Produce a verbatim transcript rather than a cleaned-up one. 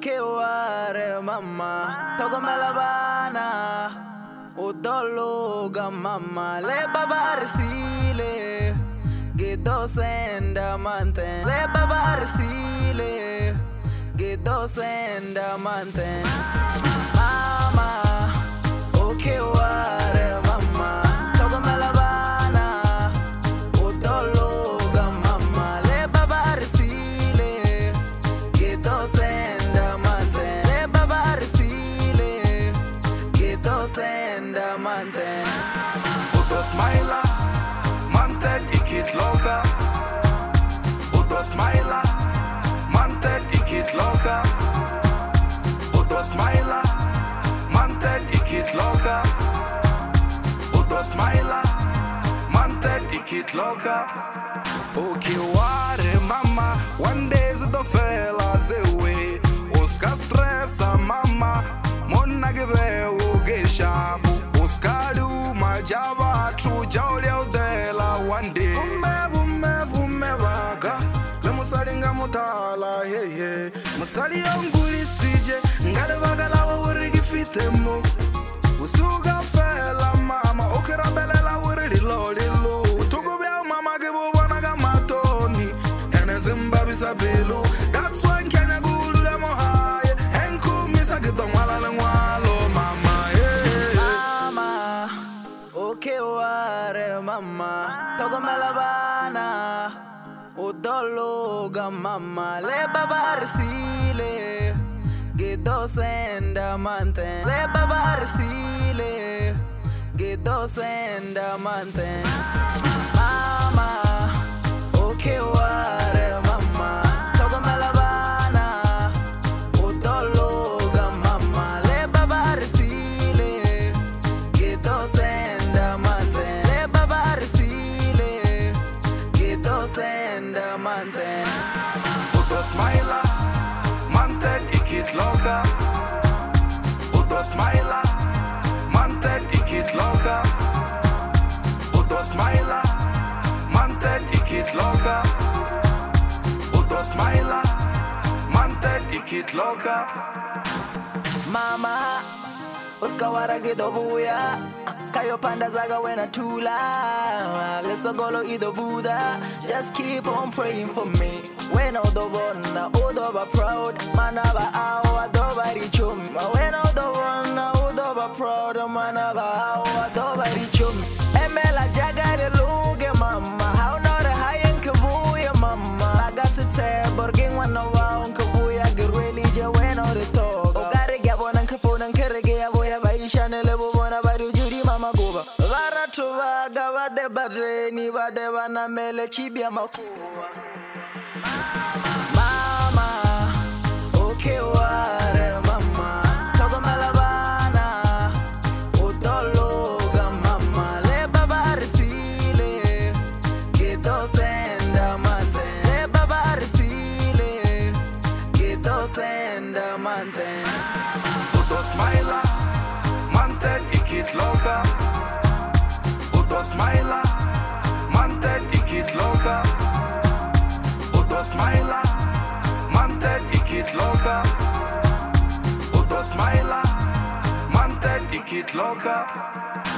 Okay, ware mama, togo melabana, udoluga mama, le babarisile, gido senda manten, le babarisile, gido senda manten, mama, okay, ware mama, togo melabana, udoluga mama, le babarisile, gido senda. Senda manten Udo smaila manten ikit loka Udo smaila manten ikit loka Udo smaila manten ikit loka Udo smaila manten ikit loka Okay ware mama one day zdo fela zewe Oska stressa mama Mona gibe ugesha Uskadu majaba True jawli udela one day Bume bume bume baga Le musalinga mutala yeah yeah Musali yonguli sije Ngale baga lawa urigi fitemo Usuga fela mama Okera bele la uri lilo lilo Tukubia mama gibu wanaga matoni Ene zimbabi sabilu That's why Kenya gulu le mohaye Enku misa gitong wala le mwalo mama yeah. Mama, okay ware mama, togo melabana, udoluga mama, le babarisile, gido senda manten, le babarisile, gido senda manten, mama, okay ware mama, togo melabana, udoluga mama, le babarisile, gido senda manten, le babarisile, gido senda manten. Udo smaila manten ikit loka Udo smaila manten ikit loka Udo smaila manten ikit loka Udo smaila manten ikit loka Mama, uskawara gido buya, kayo panda zaga wena tula. Let's go ido Buddha, just keep on praying for me. When all the one, all the proud, manaba awa doba richum. When all the one, all the proud, manaba awa doba richum. Emela jaga de luge mama, how not a high and kabuya mama. I got to tell, borging one of our kabuya, get really when all the talk. Gavade bareni vade vana mele chibia makuwa. Mama, okay ware mama, togo melabana, udoluga mama, le babarisile, gido senda manten, le babarisile, gido senda manten. Udo smaila manten ikit loka Udo smaila manten ikit loka Udo smaila manten ikit loka Udo smaila manten ikit loka